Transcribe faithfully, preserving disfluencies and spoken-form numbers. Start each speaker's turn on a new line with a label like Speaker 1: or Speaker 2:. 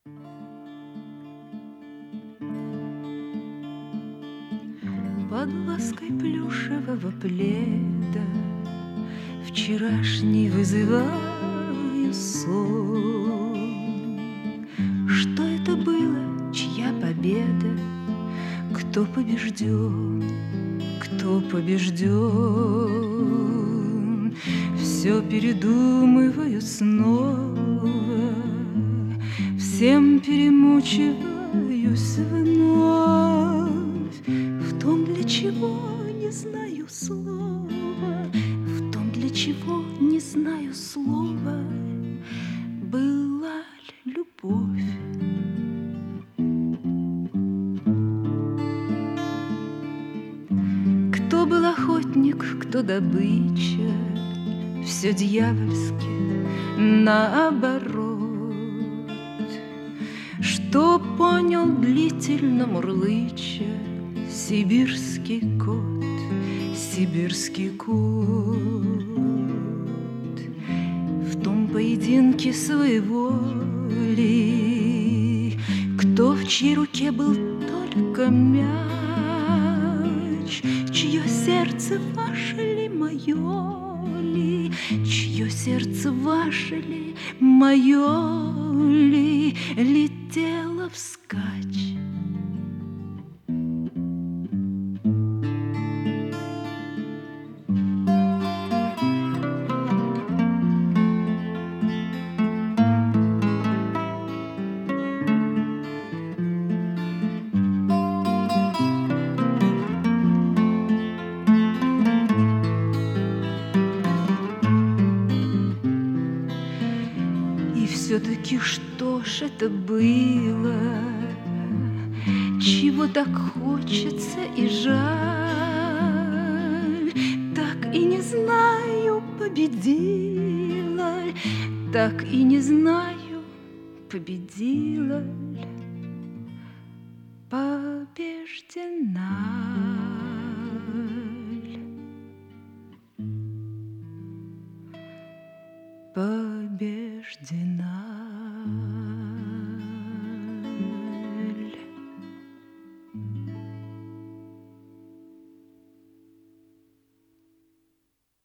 Speaker 1: Под лаской плюшевого пледа вчерашний вызываю сон. Что это было, чья победа? Кто побежден? Кто побежден? Все передумываю снова, всем перемучиваюсь вновь. В том, для чего не знаю слова, в том, для чего не знаю слова, была ли любовь. Кто был охотник, кто добыча, все дьявольски наоборот. Что понял длительно мурлыча сибирский кот, сибирский кот. В том поединке своеволии, кто в чьей руке был только мяч, чье сердце ваше ли, мое ли, чье сердце ваше ли, мое ли, летело вскачь. Все-таки что ж это было, чего так хочется и жаль? Так и не знаю, победила, так и не знаю, победила, побеждена.